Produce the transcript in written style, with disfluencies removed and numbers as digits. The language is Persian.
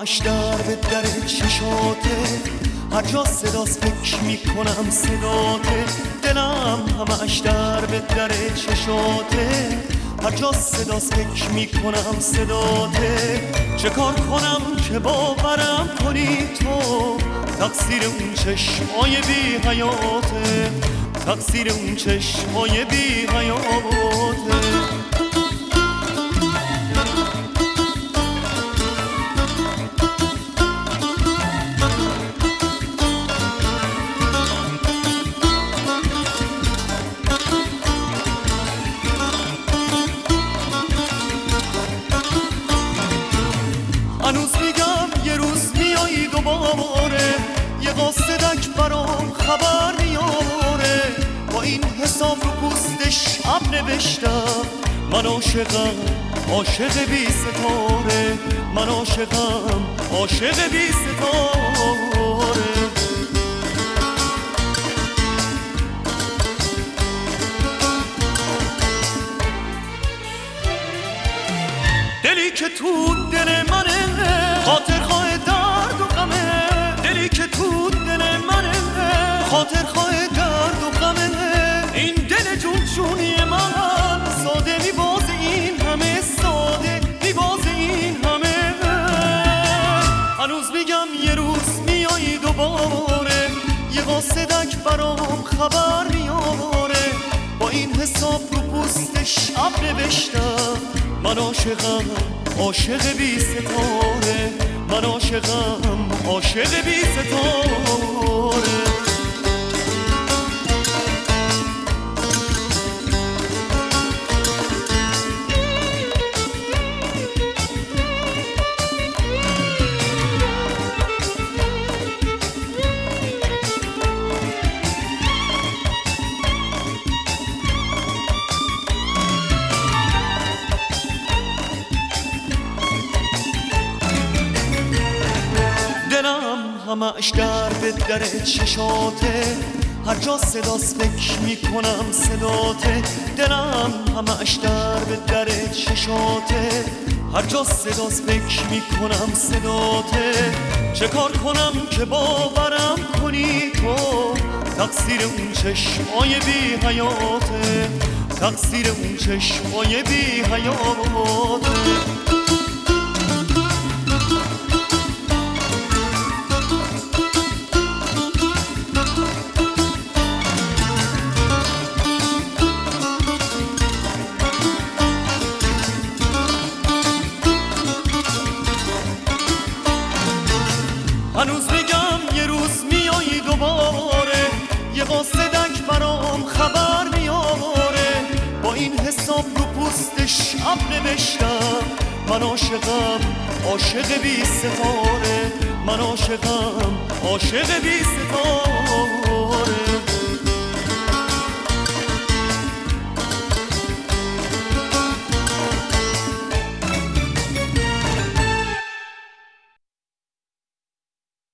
همش در چشاته، هر جا صداست فکر میکنم صداته. دلم همش در چشاته، هر جا صداست فکر میکنم صداته. چه کار کنم که باورم کنی تو، تقصیر اون چشمای بی حیاته، تقصیر اون چشمای بی حیاته. هنوز میگم یه روز میایی دوباره، یه قاصدک برام خبر میاره. با این حساب رو پوستش اب نوشتم، من عاشقم عاشق بی ستاره، من عاشقم عاشق بی ستاره. دلی که تو دل منه، خاطر خواه درد و غمه. دلی که تو دل منه، خاطر خواه درد و غمه. این دل جون جونی من ساده میبازه این همه، ساده میبازه این همه. هنوز میگم یه روز میایی دوباره، یه قاصدک برام خبر میاره. با این حساب رو پوستش اب نوشتم، من عاشقم عاشق بی ستاره، من عاشقم عاشق بی ستاره. همش در چشاته، هر جا صداست فکر میکنم صداته. دلم همش در چشاته، هر جا صداست فکر میکنم صداته. چه کار کنم که باورم کنی تو، تقصیر اون چشمای بی حیاته، تقصیر اون چشمای بی حیاته. هنوز میگم یه روز میایی دوباره، یه قاصدک برام خبر میاره. با این حساب رو پوستش اب نوشتم، من عاشقم عاشق بی ستاره، من عاشقم عاشق بی ستاره.